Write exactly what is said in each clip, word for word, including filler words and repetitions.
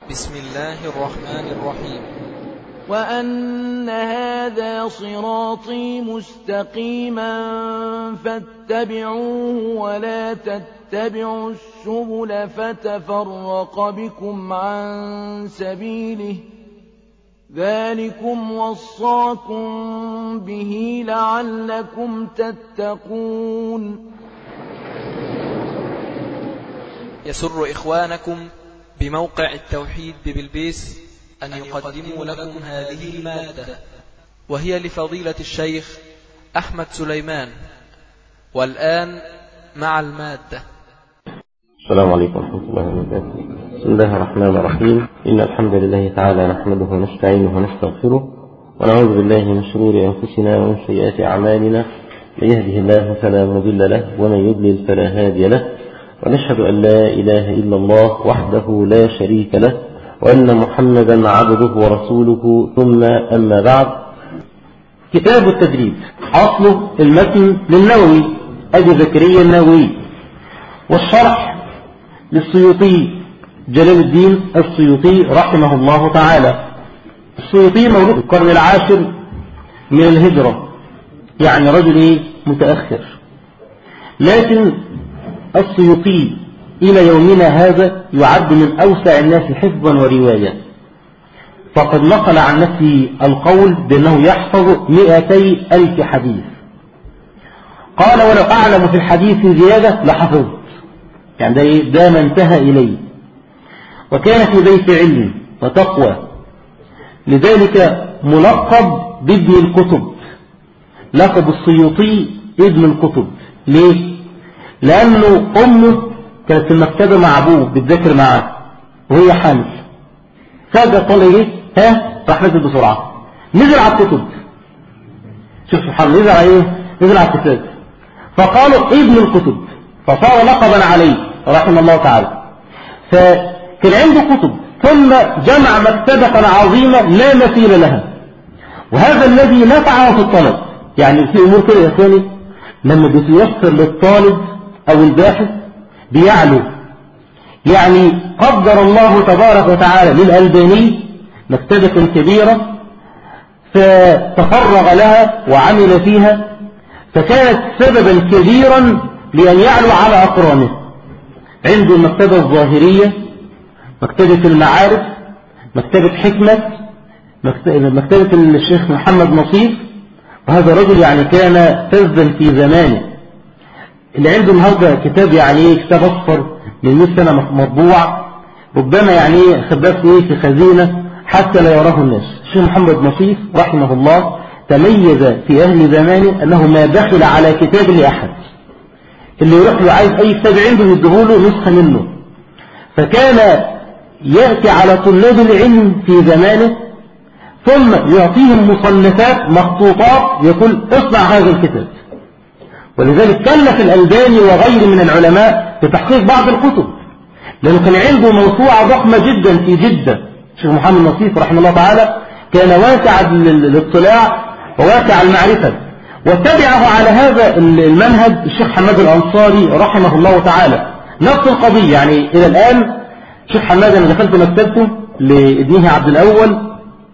بسم الله الرحمن الرحيم. وأن هذا صراطي مستقيما فاتبعوه ولا تتبعوا السبل فتفرق بكم عن سبيله ذلكم وصاكم به لعلكم تتقون. يسر إخوانكم بموقع التوحيد ببلبيس أن يقدموا لكم هذه المادة، وهي لفضيلة الشيخ أحمد سليمان. والآن مع المادة. السلام عليكم ورحمة الله وبركاته. بسم الله الرحمن الرحيم. إن الحمد لله تعالى نحمده ونستعينه ونستغفره ونعوذ بالله من شرور أنفسنا ومن سيئات أعمالنا، من يهده الله فلا مضل له ومن يضلل فلا هادي له، ونشهد أن لا إله إلا الله وحده لا شريك له، وأن محمدا عبده ورسوله. ثم أما بعد، كتاب التدريب أصله المتن للنووي أبي زكريا النووي، والشرح للسيوطي جلال الدين السيوطي رحمه الله تعالى. السيوطي مولود في القرن العاشر من الهجرة، يعني رجل متأخر، لكن السيوطي إلى يومنا هذا يعد من أوسع الناس حفظا ورواية، فقد نقل عن نفسه القول بأنه يحفظ مئتي ألف حديث. قال: ولو أعلم في الحديث زيادة لحفظت، يعني ده, ده ما انتهى إليه. وكان في بيت علم وتقوى، لذلك ملقب بابن الكتب، لقب السيوطي ابن الكتب. ليه؟ لأنه أمه كانت في المكتبة مع أبوه بتذاكر معاه وهي حامل، فجأة طلع إيه؟ ها؟ راح نزل بسرعة، نزل على الكتب. شوف سبحان الله، نزل على إيه؟ نزل على الكتاب، فقالوا ابن الكتب، فصار لقبا عليه رحمه الله تعالى. فكان عنده كتب، ثم جمع مكتبة عظيمة لا مثيل لها، وهذا الذي نفعه في الطلب. يعني في أمور كده يا إخواني لما بتيسر للطالب أو الباحث بيعلو. يعني قدر الله تبارك وتعالى للألباني مكتبة كبيرة فتفرغ لها وعمل فيها، فكانت سببا كبيرا لأن يعلو على أقرانه. عنده المكتبة الظاهرية، مكتبة المعارف، مكتبة حكمة، مكتبة الشيخ محمد نصيف، وهذا رجل يعني كان فذا في زمانه. اللي عنده النهارده كتاب يعني كتاب أصفر من مئة سنة مطبوع، ربما يعني خباه ايه في خزينة حتى لا يراه الناس. الشيخ محمد نصيف رحمه الله تميز في أهل زمانه أنه ما دخل على كتاب لأحد، اللي يروح له عايز أي كتاب عنده يديهوله نسخة منه. فكان يأتي على طلاب العلم في زمانه ثم يعطيهم مصنفات مخطوطات، يقول اصنع هذا الكتاب. ولذلك كلف الألباني وغيره من العلماء بتحقيق بعض الكتب، لأنه كان عنده موسوعة ضخمة جدا في جدة. الشيخ محمد نصيف رحمه الله تعالى كان واسع الاطلاع وواسع المعرفة، واتبعه على هذا المنهج الشيخ حماد الأنصاري رحمه الله تعالى. نفس القضية، يعني إلى الآن الشيخ حماد أنا دخلت مكتبته لابنه عبد الأول،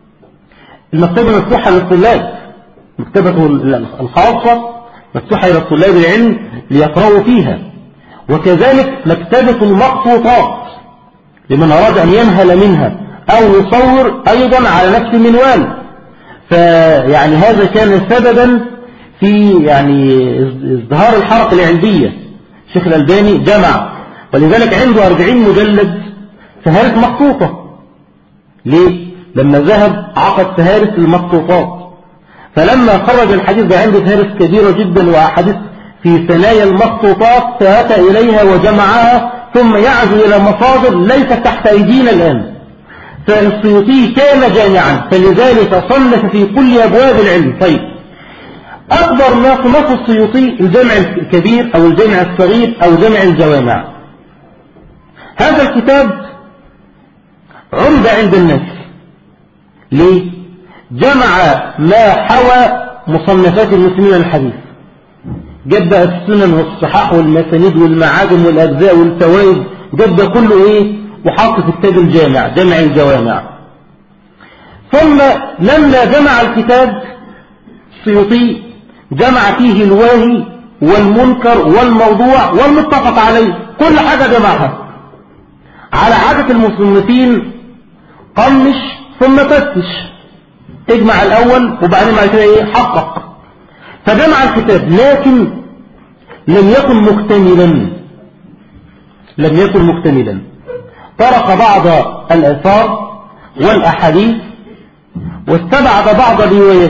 المكتبة مفتوحة للطلاب، مكتبته الخاصة مفتوحة إلى طلاب العلم ليقرأوا فيها. وكذلك مكتبة المخطوطات لمن أراد أن ينهل منها أو يصور أيضا على نفس المنوال. فيعني هذا كان سببا في يعني ازدهار الحركة العلمية. الشيخ الألباني جمع، ولذلك عنده أربعين مجلد فهارس مخطوطة. ليه؟ لما ذهب عقد فهارس المخطوطات، فلما خرج الحديث ده عنده فهارس كبيرة جدا وأحاديث في ثنايا المخطوطات، فأتى إليها وجمعها ثم يعزو إلى مصادر ليست تحت أيدينا الآن. فالسيوطي كان جامعا، فلذلك صنف في كل أبواب العلم. طيب، أكبر ما صنفه السيوطي الجامع الكبير أو الجامع الصغير أو جامع الجوامع. هذا الكتاب عمدة عند الناس. ليه؟ جمع ما حوى مصنفات المسلمين الحديث، جاب السنن والصحاح والمسانيد والمعاجم والأجزاء والفوائد، جاب كله إيه وحط في كتاب الجامع جمع الجوامع. ثم لما جمع الكتاب السيوطي جمع فيه الواهي والمنكر والموضوع والمتفق عليه، كل حاجة جمعها على عادة المصنفين، قمش ثم فتش، اجمع الأول وبعدين بعد كده ايه حقق. فجمع الكتاب لكن لم يكن مكتملا، لم يكن مكتملا، ترك بعض الآثار والأحاديث واستبعد بعض الروايات،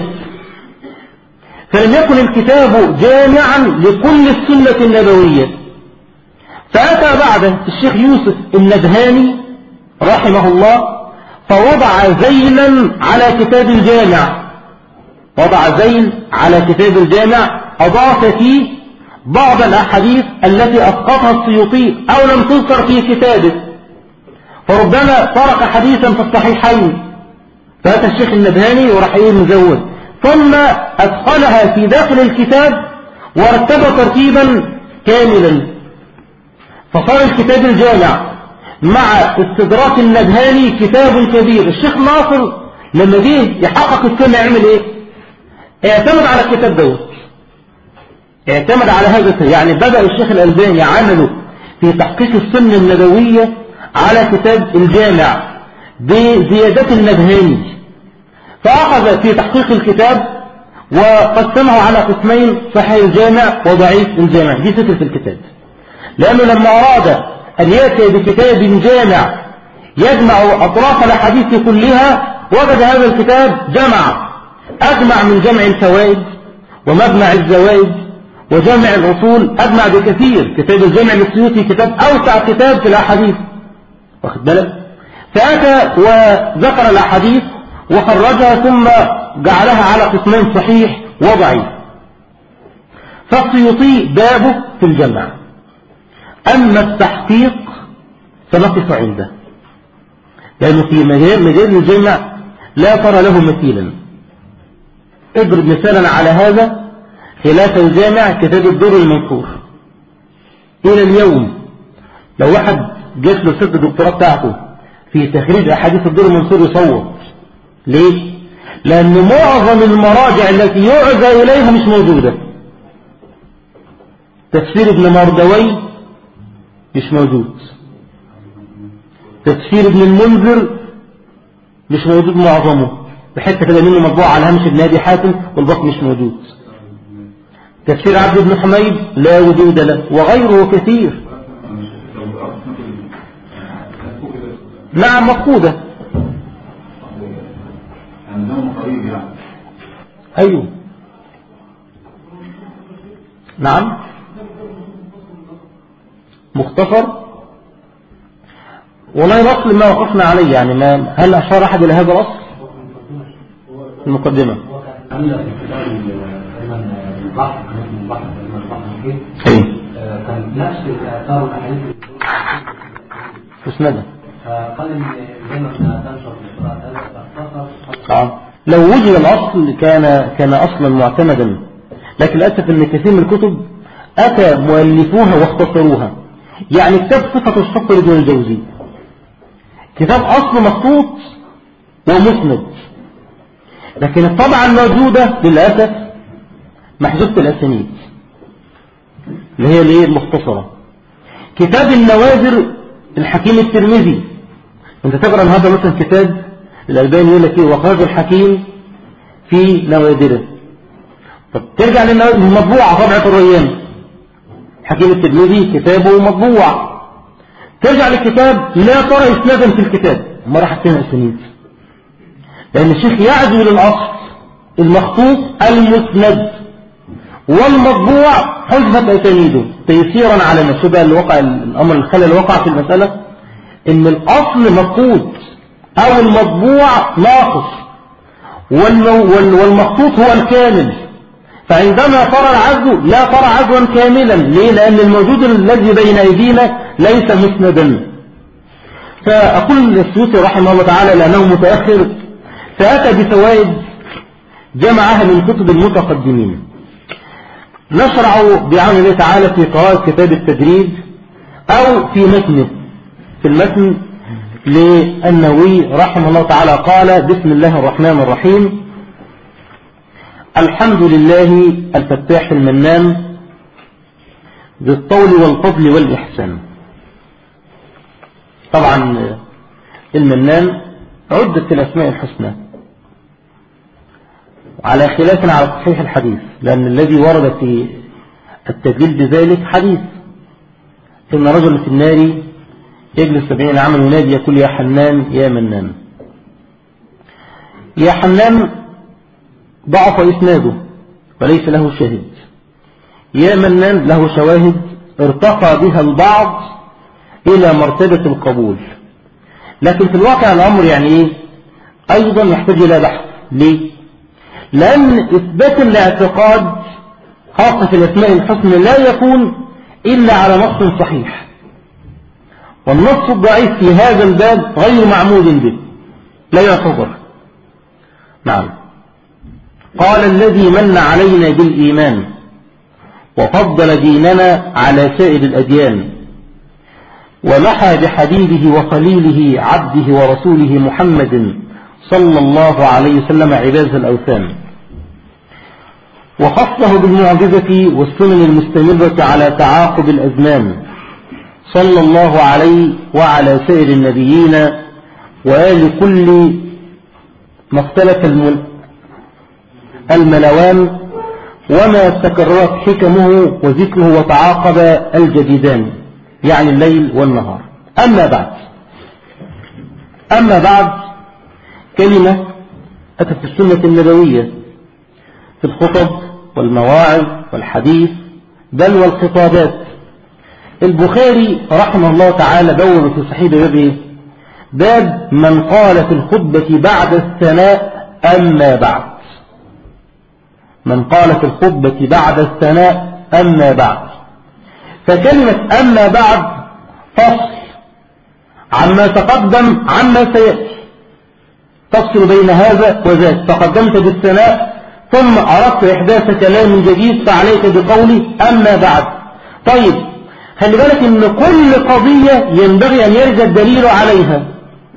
فلم يكن الكتاب جامعا لكل السنة النبوية. فأتى بعد الشيخ يوسف النبهاني رحمه الله فوضع زيلا على كتاب الجامع، وضع زيل على كتاب الجامع أضاف فيه بعض الأحاديث التي أسقطها السيوطي أو لم تذكر في كتابه، فربما ترك حديثا في الصحيحين، فأتى الشيخ النبهاني وراح ايه مزود، ثم أدخلها في داخل الكتاب ورتب ترتيبا كاملا، فصار الكتاب الجامع مع استدراك النبهاني كتاب كبير. الشيخ ناصر لما جه يحقق السنة يعمل ايه؟ اعتمد على الكتاب دوت، اعتمد على هذا، يعني بدأ الشيخ الألباني عمله في تحقيق السنة النبوية على كتاب الجامع بزيادة النبهاني، فأخذ في تحقيق الكتاب وقسمه على قسمين، صحيح الجامع وضعيف الجامع. دي فكرة الكتاب، لأنه لما أراد أن يأتي بكتاب جامع يجمع أطراف الأحاديث كلها وجد هذا الكتاب جمع، أجمع من جمع الفوائد ومجمع الزوائد وجمع الأصول، أجمع بكثير. كتاب الجامع للسيوطي كتاب أوسع كتاب في الأحاديث، واخد بالك؟ فأتى وذكر الأحاديث وخرجها ثم جعلها على قسمين، صحيح وضعيف. فالسيوطي بابه في الجمع، أما التحقيق فنقف عنده، لأنه في مجال مجال الجمع لا ترى له مثيلا. اضرب مثالا على هذا خلاف الجامع كتاب الدر المنصور. إلى اليوم لو واحد جات له ست الدكتوراه بتاعته في تخريج أحاديث الدر المنصور يصوت. ليه؟ لأن معظم المراجع التي يعزى إليها مش موجودة. تفسير ابن مردوي مش موجود، تفسير ابن المنذر مش موجود معظمه، بحتة كده منه مطبوع على هامش ابن أبي حاتم والباقي مش موجود. تفسير عبد بن حميد لا وجود له، وغيره كثير. نعم مفقودة. أيوه نعم مختصر. والله الأصل ما وقفنا عليه، يعني ما هل أشار أحد إلى هذا الأصل؟ المقدمة كان نفس الآثار والأحاديث مسندة، فقال إن الجنة تنشر في القراءة هذا. لو وجد الأصل كان كان أصلا معتمدا، لكن للأسف أن كثير من الكتب أتى مؤلفوها واختصروها. يعني كتاب صفة الحق لابن الجوزي كتاب أصل مخطوط ومسند، لكن الطبعة الموجودة للأسف محذوفة الأسانيد اللي هي الايه المختصرة. كتاب النوادر الحكيم الترمذي، انت تقرأ هذا مثلا كتاب الألباني يقول لك ايه وخرج الحكيم في نوادره، طب ترجع للنوادر المطبوعة طبعة الريان، حكيم الترمذي كتابه مطبوع، ترجع للكتاب لا ترى إسنادا في الكتاب، ما راح تكون أسانيد، لأن الشيخ يعزو للأصل المخطوط المسند والمطبوع حذفت أسانيده تيسيرا على نفسه. الواقع الأمر الخلل الواقع في المسألة إن الأصل مفقود أو المطبوع ناقص والمخطوط هو الكامل، فعندما ترى العزو لا ترى عزوا كاملا. ليه؟ لأن الموجود الذي بين أيدينا ليس مسندا. فأقول السيوطي رحمه الله تعالى لأنه متأخر فأتى بفوائد جمعها من كتب المتقدمين. نشرع بعون الله تعالى في قراءة كتاب التجريد أو في متنه. في المتن للنووي رحمه الله تعالى قال: بسم الله الرحمن الرحيم، الحمد لله الفتاح المنان ذي الطول والفضل والإحسان. طبعا المنان عدت في الأسماء الحسنى على خلاف على صحيح الحديث، لأن الذي ورد في التدليل بذلك حديث إن رجل في النار يجلس سبعين عاما ينادي يقول: يا حنان يا منان. يا حنان ضعف إسناده وليس له شاهد، يا منان له شواهد ارتقى بها البعض إلى مرتبة القبول، لكن في الواقع الأمر يعني إيه؟ أيضا يحتاج إلى بحث. ليه؟ لأن إثبات الاعتقاد خاصة في الأسماء الحسنى لا يكون إلا على نص صحيح، والنص الضعيف في هذا الباب غير معمول به، لا يعتبر. نعم. قال: الذي من علينا بالإيمان وفضل ديننا على سائر الأديان ومحى بحبيبه وخليله عبده ورسوله محمد صلى الله عليه وسلم عباد الأوثان، وخصه بالمعجزة والسنن المستمرة على تعاقب الأزمان، صلى الله عليه وعلى سائر النبيين وآل كل ما اختلف الملوان وما تكررت حكمه وذكره وتعاقب الجديدان، يعني الليل والنهار. أما بعد أما بعد كلمة أتت في السنة النبوية في الخطب والمواعظ والحديث بل والخطابات. البخاري رحمه الله تعالى بوّن في صحيح بابه باب من قال في الخطبة بعد الثناء أما بعد. من قال في الخطبة بعد الثناء أما بعد. فكلمة أما بعد فصل عما تقدم عما سيأتي، تفصل بين هذا وذاك. تقدمت بالثناء ثم أردت إحداث كلام جديد فعليك بقولي أما بعد. طيب خلي بالك إن كل قضية ينبغي أن يرجع الدليل عليها.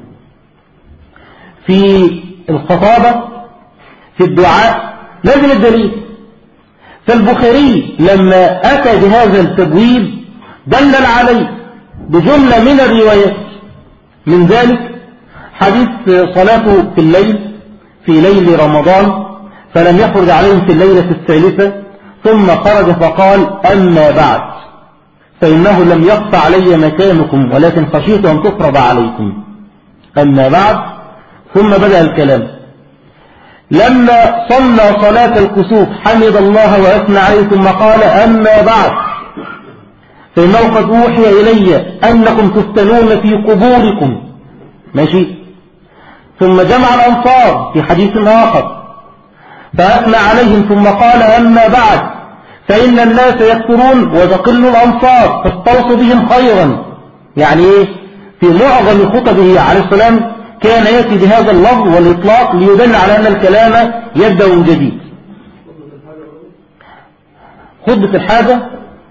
في الخطابة في الدعاء لازم الدليل. فالبخاري لما أتى بهذا التبويب دلل عليه بجملة من الروايات، من ذلك حديث صلاته في الليل في ليل رمضان فلم يخرج عليهم في الليلة الثالثة ثم خرج فقال أما بعد فإنه لم يقطع علي مكانكم ولكن خشيت أن تفرض عليكم. أما بعد ثم بدأ الكلام. لما صلى صلاة الكسوف حمد الله وأثنى عليه ثم قال أما بعد فإنه قد أوحي إلي أنكم تفتنون في قبوركم. ماشي. ثم جمع الأنصار في حديث آخر فأثنى عليهم ثم قال أما بعد فإن الناس يكثرون وتقل الأنصار فاستوصوا بهم خيرا. يعني إيه؟ في معظم خطبه عليه السلام كان يأتي بهذا اللفظ والإطلاق ليدل على أن الكلام يبدأ من جديد. خطبة الحاجة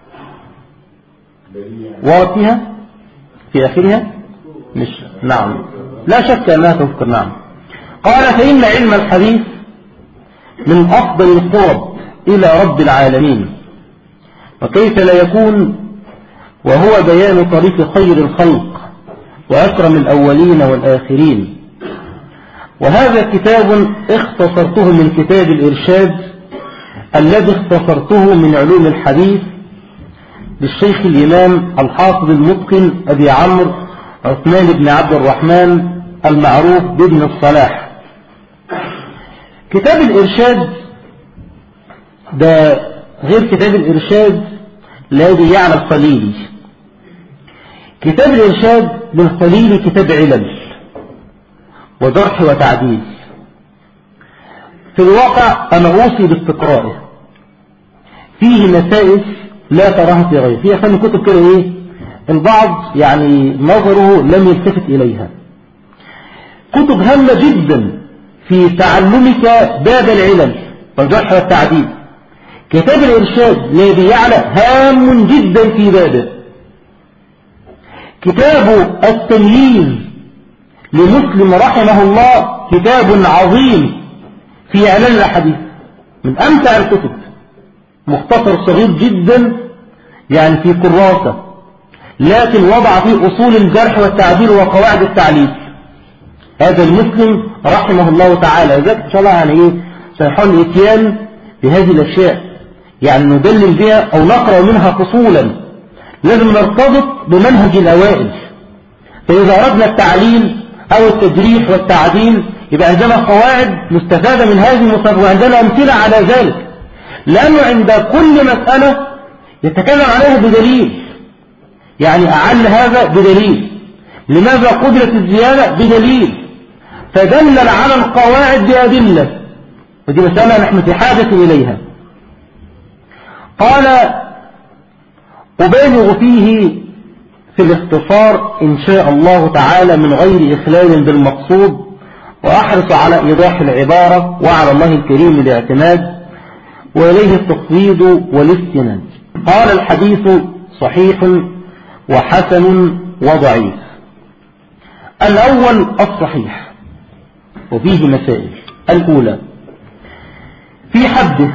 وفيها في آخرها مش نعم لا شك أنها تذكر. نعم. قال فإن علم الحديث من أفضل القرب إلى رب العالمين، وكيف لا يكون وهو بيان طريق خير الخلق وأكرم الأولين والآخرين. وهذا كتاب اختصرته من كتاب الإرشاد الذي اختصرته من علوم الحديث للشيخ الإمام الحافظ المتقن أبي عمرو عثمان بن عبد الرحمن المعروف بابن الصلاح. كتاب الإرشاد ده غير كتاب الإرشاد الذي يعني الخليلي. كتاب الإرشاد للخليلي كتاب علل وجرح وتعديل. في الواقع أنا أوصي باستقرائه، فيه نتائج لا تراها في غيره. فيه أخواني كتب كده إيه البعض يعني نظره لم يلتفت إليها، كتب هامة جدا في تعلمك باب العلل والجرح والتعديل. كتاب الإرشاد الذي يعلى هام جدا في بابه. كتاب التمييز لمسلم رحمه الله كتاب عظيم في علل الحديث، من أمتع الكتب، مختصر صغير جدا يعني في كراسة، لكن وضع فيه أصول الجرح والتعديل وقواعد التعليل. هذا المسلم رحمه الله تعالى، ذلك إن شاء الله يعني إيه سنحاول الإتيان بهذه الأشياء، يعني ندلل بها أو نقرأ منها فصولا. لازم نرتبط بمنهج الأوائل، فإذا أردنا التعليل أو التجريح والتعديل يبقى عندنا قواعد مستفادة من هذه المصادر، وعندنا أمثلة على ذلك، لأنه عند كل مسألة يتكلم عليها بدليل، يعني أعل هذا بدليل، لماذا قدرت الزيادة بدليل، فدلل على القواعد بأدلة، ودي مسألة نحن في حاجة إليها. قال أبالغ فيه في الاختصار إن شاء الله تعالى من غير إخلال بالمقصود، وأحرص على إيضاح العبارة وعلى الله الكريم الاعتماد وإليه التفويض والاستناد. قال الحديث صحيح وحسن وضعيف. الأول الصحيح وفيه مسائل. الأولى في حده،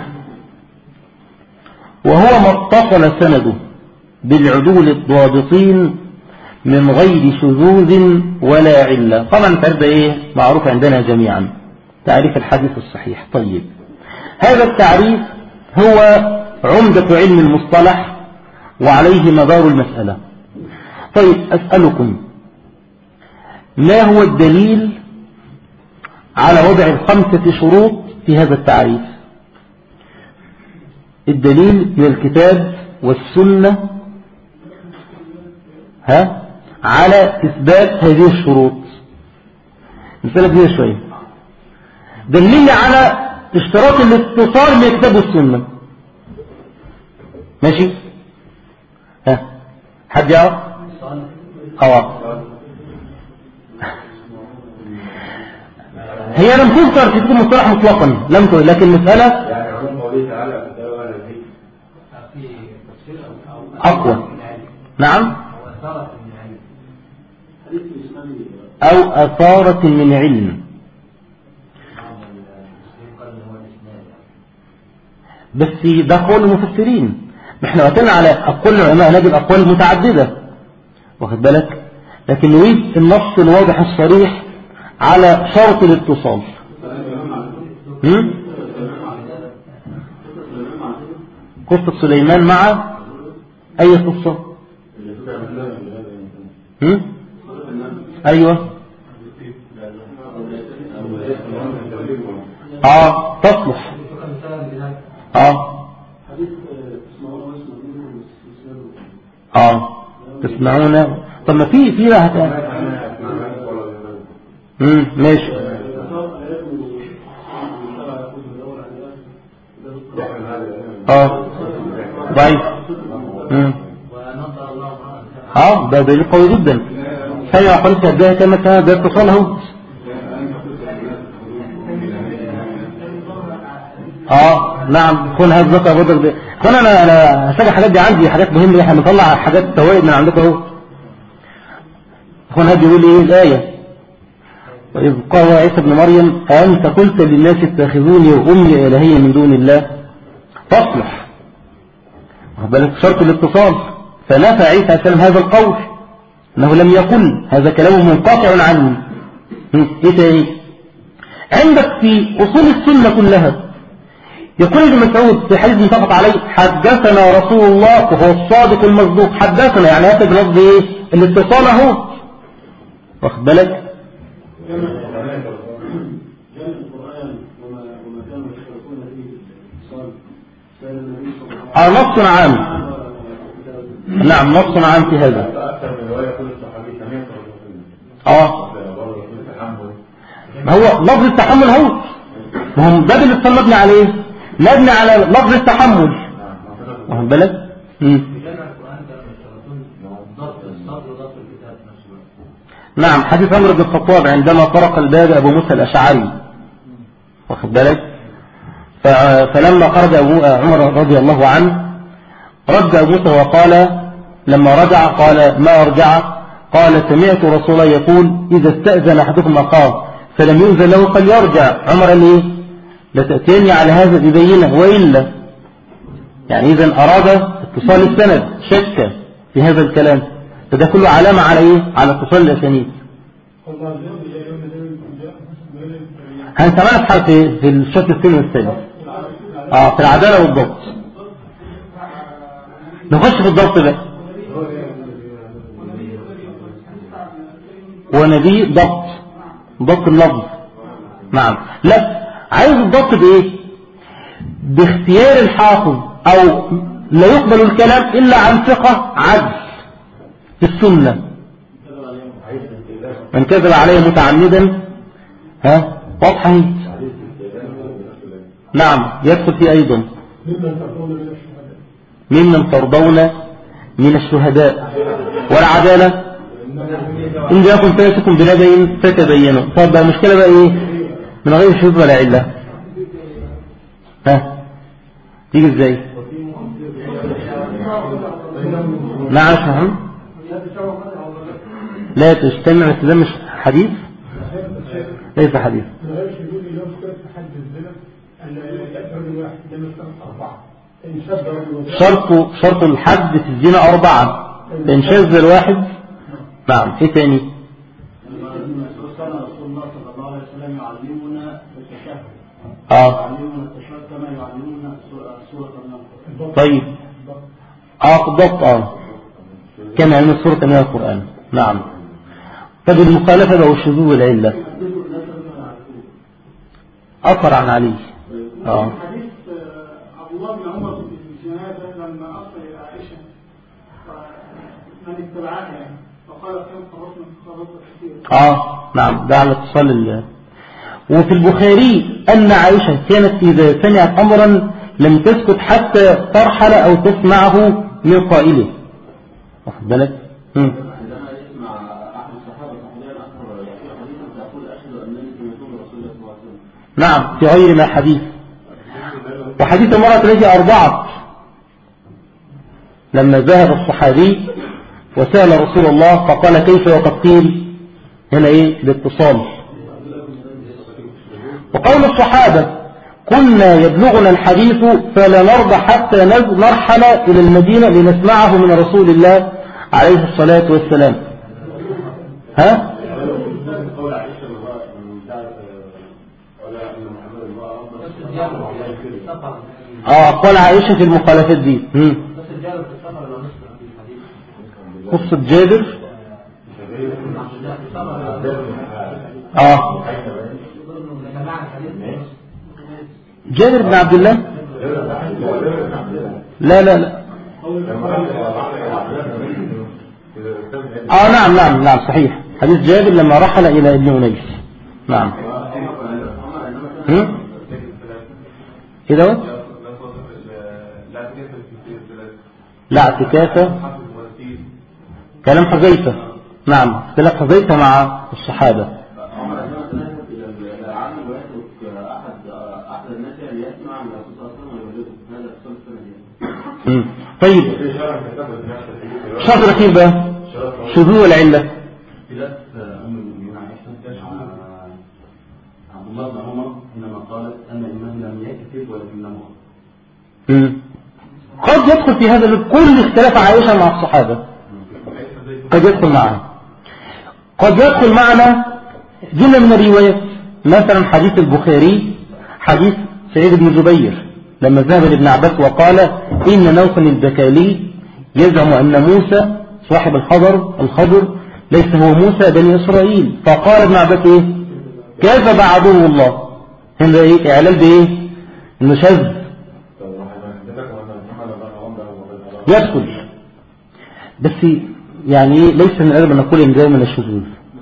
وهو ما اتصل سنده بالعدول الضابطين من غير شذوذ ولا علة. طبعا تعرف ايه معروف عندنا جميعا تعريف الحديث الصحيح. طيب هذا التعريف هو عمدة علم المصطلح وعليه مدار المسألة. طيب أسألكم، ما هو الدليل على وضع الخمسة شروط في هذا التعريف؟ الدليل من الكتاب والسنة ها على إثبات هذه الشروط. مثلا دي شوية دليل على اشتراط الاتصال من الكتاب والسنة. ماشي؟ ها حد يعرف؟ خلاص هي لم تذكر في كتب المصطلح مطلقا، لم تذكر، لكن مسألة أقوى. نعم، أو أثارة من علم، بس ده قول المفسرين. احنا وقتنا على أقوال العلماء نجد أقوال متعددة، واخد بالك، لكن نريد النص الواضح الصريح على شرط الاتصال. قصة سليمان مع أي قصة؟ هم؟ أيوة آه تصلح آه آه تسمعون. طب ما في في لها امم ماشي اه ضعيف. امم اه ده دليل قوي جدا. هي قلت ده كما كان ده اتصال اهو. اه نعم كون هذا ذكر بدل ده. كون انا انا هسجل الحاجات دي عندي حاجات مهمه، احنا بنطلع حاجات فوائد من عندكم اهو. كون هذا بيقول ايه الايه؟ وإذ قال عيسى ابن مريم أنت قلت للناس اتخذوني وأمي إلهية من دون الله، تصلح بل شرط الاتصال. فنفى عيسى السلام هذا القول أنه لم يقل، هذا كلام منقطع عنه. ايه تاني عندك في أصول السنة كلها؟ يقول ابن مسعود في حديث متفق عليه حدثنا رسول الله وهو الصادق المصدوق. حدثنا يعني هذا بلفظ ايه؟ الاتصال اهو، واخد بالك. اه نص عام. نعم نص عام في هذا. اه ما هو لفظ التحمل هو، ما هو بدل الصلاة مبني عليه، مبني على لفظ التحمل، واخد بالك. نعم حديث عمر بن الخطاب عندما طرق الباب أبو موسى الأشعري، واخد بالك. فلما خرج أبو عمر رضي الله عنه رد أبو موسى وقال لما رجع قال ما أرجع؟ قال سمعت رسول الله يقول إذا استأذن أحدكم أخاه فلم يؤذن له فليرجع. عمر قال إيه؟ لتأتيني على هذا ببينة وإلا، يعني إذا أراد اتصال السند، شك في هذا الكلام، فده كله علامة على إيه؟ على اتصال الأسانيد. هنسمعها في في الشرط الثاني والثالث اه في العدالة والضبط. نخش في الضبط بقى. ونبي ضبط ضبط اللفظ. نعم. لا، عايز الضبط بايه؟ باختيار الحافظ، او لا يقبل الكلام الا عن ثقة عدل في السنة. من كذب عليه متعمدا ها واضحة. نعم يدخل فيه ايضا ممن ترضون من الشهداء. والعدالة إن جاءكم فاسق بنبأ فتبينوا. طب بقى المشكلة بقى إيه؟ من غير شذوذ ولا علة. ها تيجي إزاي؟ نعم فهم؟ لا تجتمع، بس ده مش حديث، ليس حديث. شرط شرط الحد في الزنا أربعة، إن شاذ الواحد. نعم. إيه تاني؟ آه طيب آه بالضبط آه كما يعلم سورة من القرآن. نعم. طب المخالفة أو الشذوذ والعلة أثر عن علي. آه الله بن عمر في الجنازة لما أصل إلى عائشة من اتبعها يعني فقال كم فرصنا في خرصة كثير. آه نعم، ده على اتصال الله. وفي البخاري أن عائشة كانت إذا سمعت أمرا لم تسكت حتى ترحل أو تسمعه من قائله. واخد بالك؟ عندما يسمع أحد الصحابة صحابيا أكثر يقول حديثا تقول أشهد أنني سمعت رسول الله صلى الله عليه وسلم. نعم في غير ما حديث. وحديث المرأة التي أرضعت لما ذهب الصحابي وسأل رسول الله فقال كيف وقد قيل. هنا إيه الاتصال. وقول الصحابة كنا يبلغنا الحديث فلا نرضى حتى نرحل إلى المدينة لنسمعه من رسول الله عليه الصلاة والسلام. ها اه قال عائشة في المخالفات دي. قصة جابر اه جابر بن عبد الله. لا لا لا اه نعم نعم نعم صحيح. حديث جابر لما رحل الى ابن أنيس. نعم. هم ايه دوت؟ لا اعتكافه كلام حذيفة. نعم اختلاف حذيفة مع الصحابة. طيب الشرط الأخير بقى شذوذ والعلة. عبد الله بن عمر حينما قالت أن إنه لم يكتب ولكنه قد يدخل في هذا كل اختلاف عائشة مع الصحابة، قد يدخل معنا قد يدخل معنا جملة من الروايات. مثلا حديث البخاري حديث سعيد بن جبير لما ذهب لابن عباس وقال إن نوفل البكالي يزعم أن موسى صاحب الخضر الخضر ليس هو موسى بني إسرائيل. فقال ابن عباس إيه؟ كذب عدو الله. هنا إيه؟ إعلال بإيه؟ إنه شذ يدخل. بس يعني ليس من الأدب أن نقول إن جاي من الشذوذ.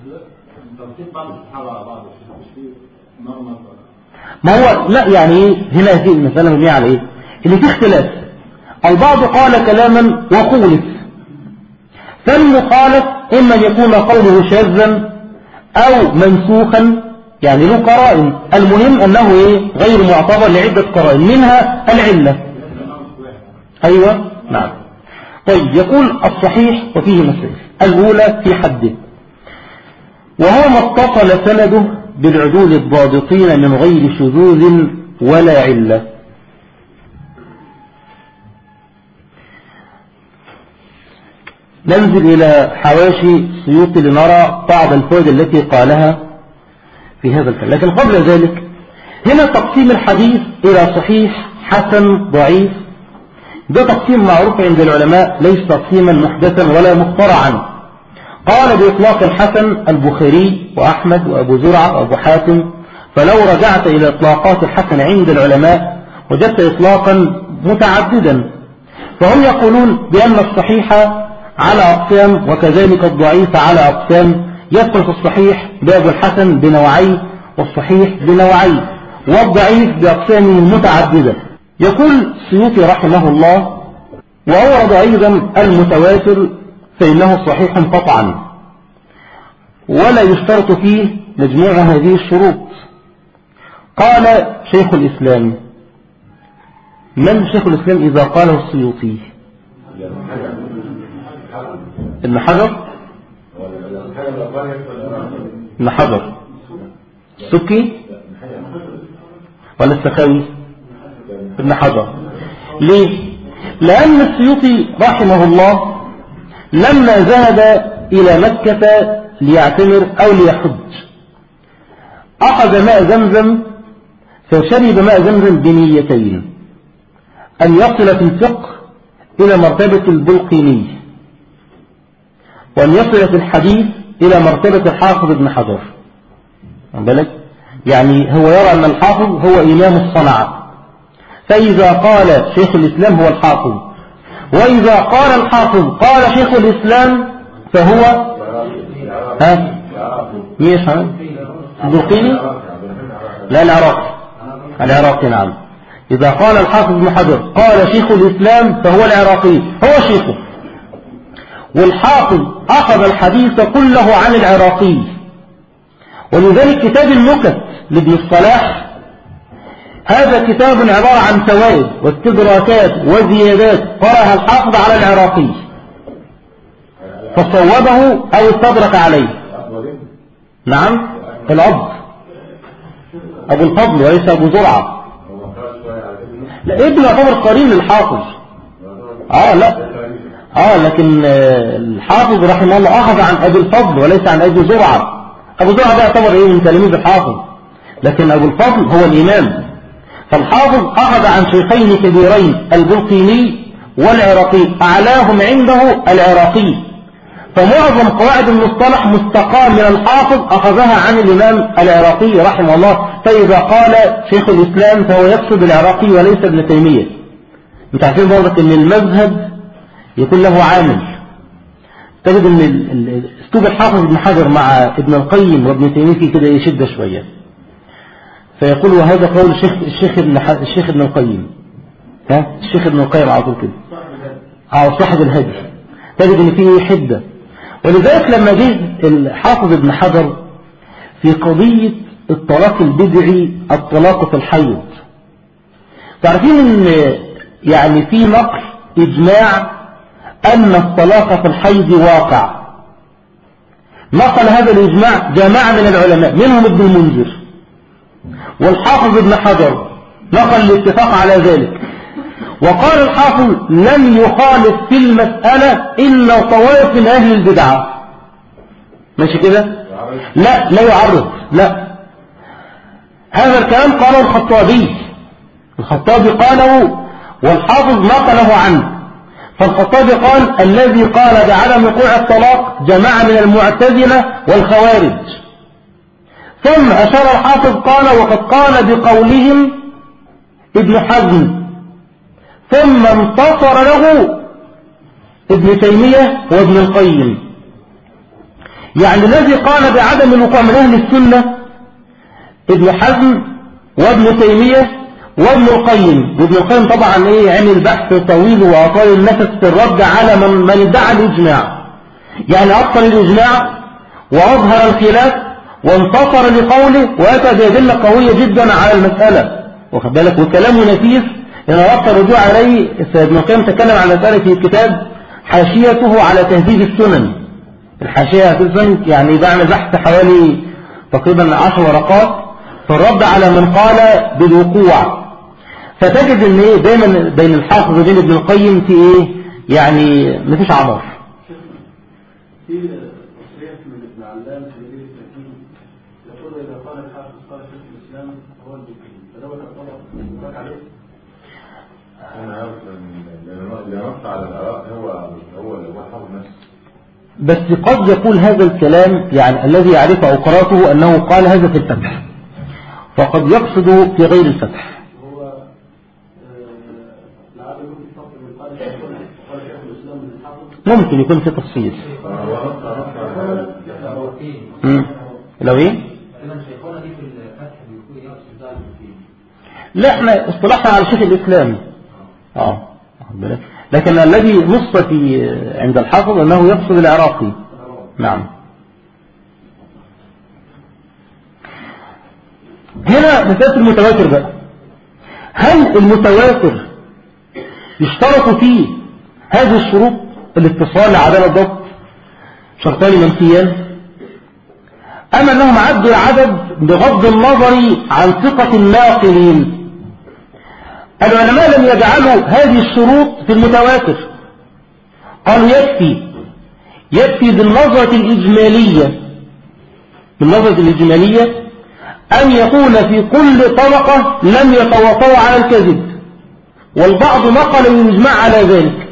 ما هو لا يعني هنا هذه المسألة مبنية على إيه؟ اللي في اختلاف. البعض قال كلاما وخولف، فالمخالف إما أن يكون قوله شاذا أو منسوخا يعني له قرائن. المهم أنه إيه؟ غير معتبر لعدة قرائن منها العلة. أيوة نعم. طيب يقول الصحيح وفيه مسائل. الأولى في حده، وهو ما اتصل سنده بالعدول الضابطين من غير شذوذ ولا علة. ننزل إلى حواشي السيوطي لنرى بعض الفوائد التي قالها في هذا الكلام. لكن قبل ذلك هنا تقسيم الحديث إلى صحيح حسن ضعيف، ده تقسيم معروف عند العلماء، ليس تقسيما محدثا ولا مخترعا. قال بإطلاق الحسن البخاري وأحمد وأبو زرعة وأبو حاتم، فلو رجعت إلى إطلاقات الحسن عند العلماء وجدت إطلاقا متعددا، فهم يقولون بأن الصحيح على أقسام وكذلك الضعيف على أقسام. يدخل في الصحيح باب الحسن بنوعين والصحيح بنوعين والضعيف بأقسامه المتعددة. يقول السيوطي رحمه الله: وأورد أيضا المتواتر فإنه صحيح قطعا ولا يشترط فيه مجموع هذه الشروط. قال شيخ الإسلام. من شيخ الإسلام إذا قاله السيوطي؟ ابن حجر ابن حجر السكي ولا السخاوي؟ ابن حجر. ليه؟ لأن السيوطي رحمه الله لما ذهب إلى مكة ليعتمر أو ليحج أخذ ماء زمزم، فشرب ماء زمزم بنيتين: أن يصل في الفقه إلى مرتبة البلقيني، وأن يصل في الحديث إلى مرتبة الحافظ ابن حجر. بالك؟ يعني هو يرى أن الحافظ هو إمام الصنعة، فإذا قال شيخ الإسلام هو الحافظ، وإذا قال الحافظ قال شيخ الإسلام فهو ها ميش ها البلقيني؟ لا العراقي العراقي نعم. إذا قال الحافظ ابن حجر قال شيخ الإسلام فهو العراقي هو شيخه. والحافظ أخذ الحديث كله عن العراقي، ولذلك كتاب النكت لابن الصلاح هذا كتاب عبارة عن فوائد واستدراكات وزيادات قرأها الحافظ على العراقي فصوبه أو استدرك عليه. نعم العبد أبو الفضل وليس أبو زرعة. لا ابن يعتبر قرين للحافظ. آه لا آه لكن الحافظ رحمه الله أخذ عن أبي الفضل وليس عن أبي زرعة. أبو زرعة ده يعتبر إيه من تلاميذ الحافظ، لكن أبو الفضل هو الإمام. فالحافظ أخذ عن شيخين كبيرين البلقيني والعراقي، أعلاهم عنده العراقي، فمعظم قواعد المصطلح مستقاة من الحافظ أخذها عن الإمام العراقي رحمه الله. فإذا قال شيخ الإسلام فهو يقصد العراقي وليس ابن تيمية. انت عارفين برضك ان المذهب يكون له عامل. تجد ان اسلوب الحافظ ابن حجر مع ابن القيم وابن تيمية في كده يشد شوية، فيقول وهذا قول الشيخ الشيخ ابن الشيخ ابن القيم ها الشيخ ابن القيم على طول كده او صاحب الهدي، تجد ان فيه حدة. ولذلك لما جه الحافظ ابن حجر في قضية الطلاق البدعي الطلاق في الحيض، تعرفين ان يعني في نقل اجماع ان الطلاق في الحيض واقع. نقل هذا الاجماع جماعة من العلماء منهم ابن المنذر والحافظ ابن حجر، نقل الاتفاق على ذلك. وقال الحافظ لم يخالف في المسألة إلا طوائف من أهل البدعة. ماشي كده؟ لا لا يعرض، لا. هذا الكلام قاله الخطابي، الخطابي قاله والحافظ نقله عنه. فالخطابي قال الذي قال بعدم وقوع الطلاق جماعة من المعتزلة والخوارج. ثم أشار الحافظ قال وقد قال بقولهم ابن حزم، ثم انتصر له ابن تيمية وابن القيم. يعني الذي قال بعدم الوقوع من أهل السنة ابن حزم وابن تيمية وابن القيم. وابن القيم طبعا ايه عمل بحث طويل وأطال النفس في الرد على من, من ادعى الإجماع، يعني أبطل الإجماع وأظهر الخلاف وانتصر لقوله وأتى بأدلة قوية جدا على المسألة، واخد بالك، وكلامه نفيس. إن أردت الرجوع عليه ابن القيم تكلم عن مسألة في كتاب حاشيته على تهذيب السنن، الحاشية هتلزم يعني بعد بحث حوالي تقريبا عشر ورقات في الرد على من قال بالوقوع. فتجد ان ايه دايما بين الحافظ وبين ابن القيم في ايه يعني مفيش عمار. في تصريح من ابن علام في بيت التأكيد يقول إذا قال الحافظ قال شيخ الإسلام هو الدين فلو يعتبر ذاك عليه. أنا عارف اللي نص على العراق هو هو اللي هو حافظ نفسه. بس قد يقول هذا الكلام يعني الذي يعرف أوقراته أنه قال هذا في الفتح، فقد يقصد في غير الفتح. هو لعل يكون في فصل من قال شيخ الإسلام من الحافظ ممكن يكون في تفصيل. لو ايه لا احنا اصطلحنا على شيخ الإسلام اه لكن الذي نص في عند الحافظ أنه يقصد العراقي. نعم. هنا مسألة المتواتر بقى، هل المتواتر يشترط فيه هذه الشروط الاتصال لعدالة الضبط شرطان منفيان، أم أنهم عدوا العدد بغض النظر عن ثقة الناقلين؟ العلماء لم يجعلوا هذه الشروط في المتواتر، قالوا يكفي يكفي بالنظرة الإجمالية بالنظرة الإجمالية أن يكون في كل طبقة لم يتواطوا على الكذب، والبعض نقل ويجمع على ذلك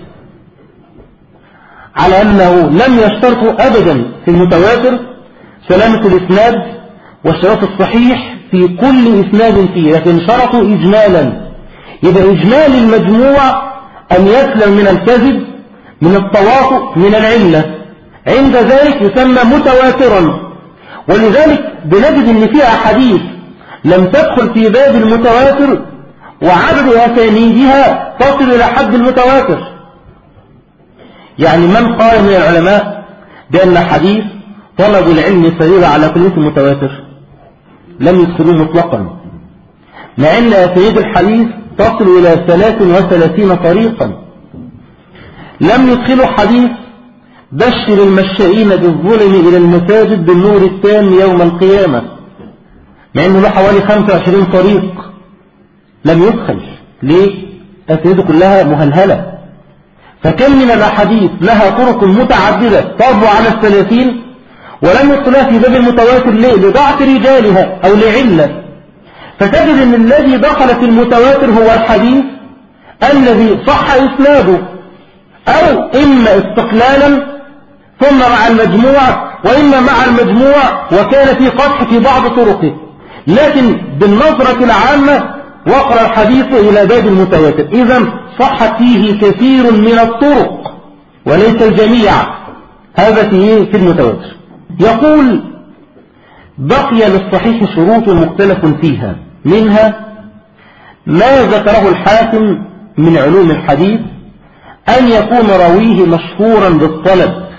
على أنه لم يشترطوا أبدا في المتواتر سلامة الإسناد والشرط الصحيح في كل إسناد فيه، لكن شرطوا إجمالا. يبقى إجمال المجموع أن يسلم من الكذب من التواطؤ من العلة، عند ذلك يسمى متواترا. ولذلك بنجد ان فيها أحاديث لم تدخل في باب المتواتر وعدد أسانيدها تصل إلى حد المتواتر. يعني من قال من العلماء بأن حديث طلب العلم فريضة على كل متواتر لم يدخلوه مطلقا، مع أن أسانيد الحديث تصل إلى ثلاث وثلاثين طريقا. لم يدخلوا حديث بشر المشائين بالظلم إلى المساجد بالنور التام يوم القيامة، مع أنه له حوالي خمسة وعشرين طريق لم يدخل. ليه؟ أسانيده كلها مهلهلة. فكم من الأحاديث لها طرق متعددة تربو على الثلاثين ولم يدخلها في باب المتواتر. ليه؟ لضعف رجالها أو لعلة. فتجد أن الذي دخل في المتواتر هو الحديث الذي صح إسناده، أو إما استقلالا ثم مع المجموع، وإما مع المجموع وكان في قطع في بعض طرقه، لكن بالنظرة العامة وقر الحديث إلى باب المتواتر. إذن صحت فيه كثير من الطرق وليس الجميع. هذا فيه في المتواتر. يقول بقي للصحيح شروط مختلف فيها، منها ما ذكره الحاكم من علوم الحديث أن يكون راويه مشهورا بالطلب،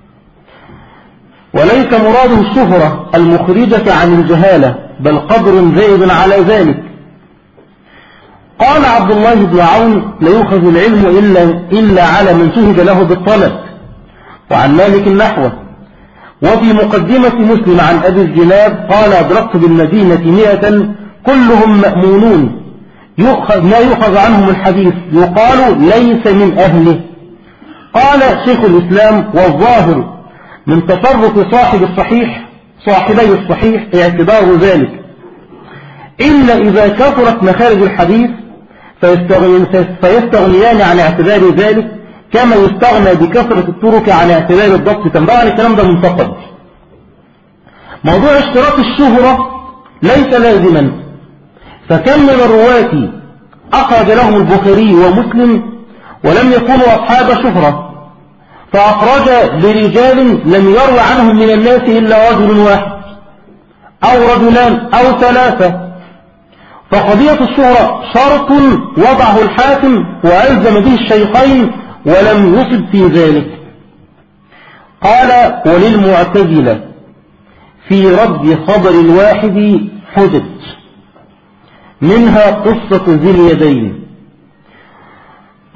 وليس مراده الشهرة المخرجة عن الجهالة، بل قدر زائد على ذلك. قال عبد الله بن عون لا يؤخذ العلم إلا, إلا على من شهد له بالطلب، وعن مالك نحوه. وفي مقدمة مسلم عن أبي الزناد قال أدركت بالمدينة مئة كلهم مأمونون يؤخذ ما يؤخذ عنهم الحديث يقال ليس من أهله. قال شيخ الإسلام والظاهر من تصرف صاحب الصحيح صاحبي الصحيح اعتبار ذلك، إلا إذا كثرت مخارج الحديث فيستغنيان عن اعتبار ذلك كما يستغنى بكثرة الطرق عن اعتبار الضبط. طبعا الكلام ده منتقد. موضوع اشتراط الشهرة ليس لازما، فكم من الرواة أخرج لهم البخاري ومسلم ولم يكونوا أصحاب شهرة، فأخرج لرجال لم يروى عنهم من الناس إلا رجل واحد أو رجلان أو ثلاثة، فقضية الشهرة شرط وضعه الحاكم وألزم به الشيخين ولم يصب في ذلك. قال وللمعتزلة في رد خبر الواحد حجج، منها قصة ذي اليدين،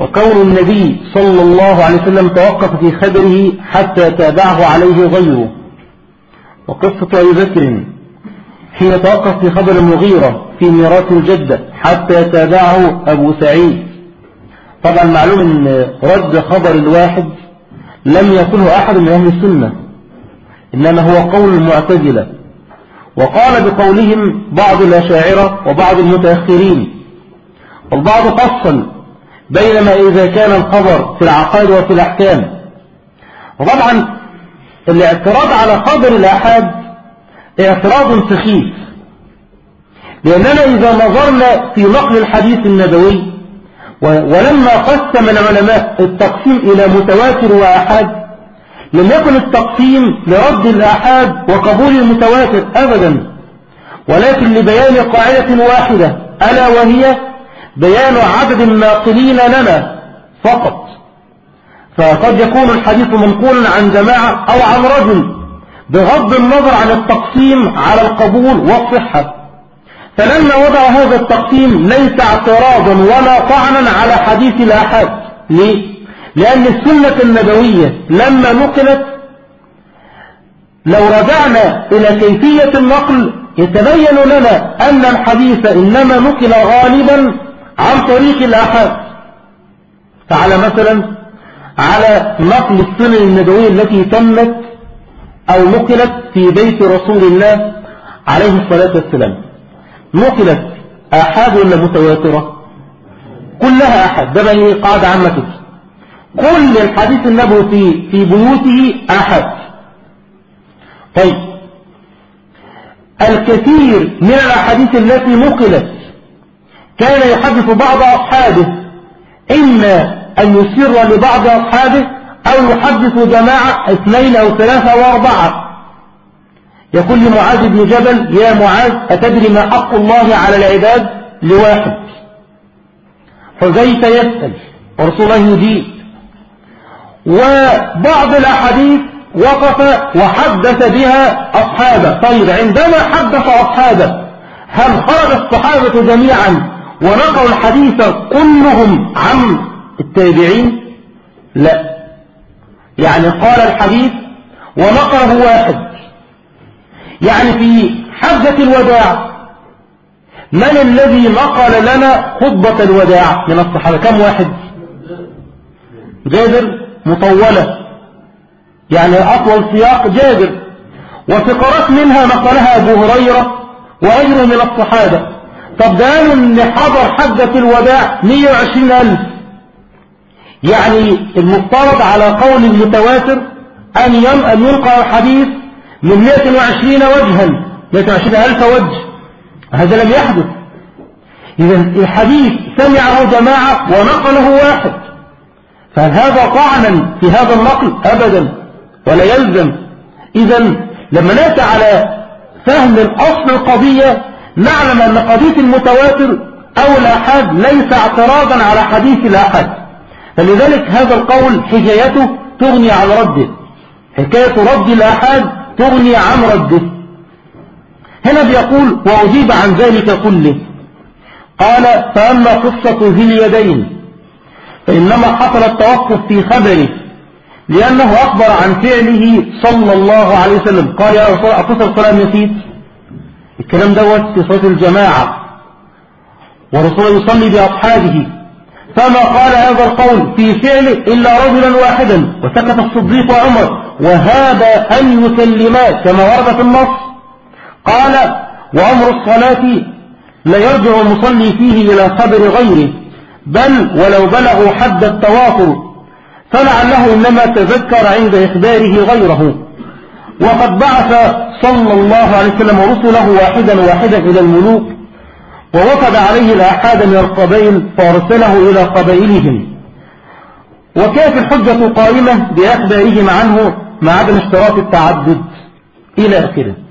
وكون النبي صلى الله عليه وسلم توقف في خبره حتى تابعه عليه غيره، وقصة أبي بكر حين توقف في خبر المغيرة في ميراث الجدة حتى تابعه أبو سعيد. طبعا معلوم أن رد خبر الواحد لم يقله أحد من أهل السنة، إنما هو قول المعتزلة، وقال بقولهم بعض الأشاعرة وبعض المتأخرين. والبعض فصل بينما إذا كان الخبر في العقائد وفي الأحكام. وطبعا الاعتراض على خبر الآحاد اعتراض سخيف، لأننا إذا نظرنا في نقل الحديث النبوي ولما قسم العلماء التقسيم إلى متواتر وآحاد، لم يكن التقسيم لرد الآحاد وقبول المتواتر أبدا، ولكن لبيان قاعدة واحدة ألا وهي بيان عدد الناقلين لنا فقط. فقد يكون الحديث منقولا عن جماعة أو عن رجل بغض النظر عن التقسيم على القبول والصحة. فلما وضع هذا التقسيم ليس اعتراضا ولا طعنا على حديث الآحاد. ليه؟ لأن السنة النبوية لما نقلت لو رجعنا إلى كيفية النقل يتبين لنا أن الحديث إنما نقل غالبا عن طريق الآحاد. فعلى مثلا على نقل السنن النبوية التي تمت أو نقلت في بيت رسول الله عليه الصلاة والسلام، نقلت آحاد ولا متواترة؟ كلها آحاد. ده بقى قاعدة عامة كده، كل الحديث النبوي في في بيوته آحاد. طيب الكثير من الأحاديث التي نقلت كان يحدث بعض أصحابه إما أن يسر لبعض أصحابه أو يحدث جماعة اثنين أو ثلاثة وأربعة. يقول لمعاذ بن جبل يا معاذ أتدري ما حق الله على العباد لواحد؟ حذيفة يسأل ورسول الله يجيب. وبعض الأحاديث وقف وحدث بها أصحابه. طيب عندما حدث أصحابه هل خرج الصحابة جميعا ونقلوا الحديث كلهم عن التابعين؟ لا، يعني قال الحديث ونقله واحد. يعني في حجة الوداع من الذي نقل لنا خطبة الوداع من الصحابة؟ كم واحد؟ جابر مطولة، يعني أطول سياق جابر، وفقرات منها نقلها أبو هريرة وغيره من الصحابة. طب قالوا ان حضر حجة الوداع مئة وعشرين ألف، يعني المفترض على قول المتواتر أن ينقل الحديث من مئة وعشرين وجها، مئة وعشرين ألف وجه. هذا لم يحدث. إذا الحديث سمعه جماعة ونقله واحد، فهل هذا طعنا في هذا النقل؟ أبدا، ولا يلزم. إذا لما نأتي على فهم الأصل القضية نعلم أن قضية المتواتر أو الآحاد ليس اعتراضا على حديث الآحاد. فلذلك هذا القول حجيته تغني عن رده، حكاية رد الآحاد تغني عن رده. هنا بيقول وأجيب عن ذلك كله. قال فأما قصة ذي اليدين فإنما حصل التوقف في خبره لأنه أخبر عن فعله صلى الله عليه وسلم. قال يا رسول الله أتصل الكلام نسيت الكلام دوت في صلاة الجماعة ورسول الله يصلي بأصحابه، فما قال هذا القول في فعله إلا رجلا واحدا وسكت الصديق وعمر وهذا أن يسلما كما ورد في النص. قال وأمر الصلاة لا يرجع المصلي فيه إلى خبر غيره بل ولو بلغوا حد التواتر، فلعله إنما تذكر عند إخباره غيره. وقد بعث صلى الله عليه وسلم رسله واحدا واحدا إلى الملوك ووفد عليه الآحاد من القبائل فأرسله إلى قبائلهم، وكانت الحجة قائمة بأخبارهم عنه مع عدم اشتراط التعدد إلى آخره.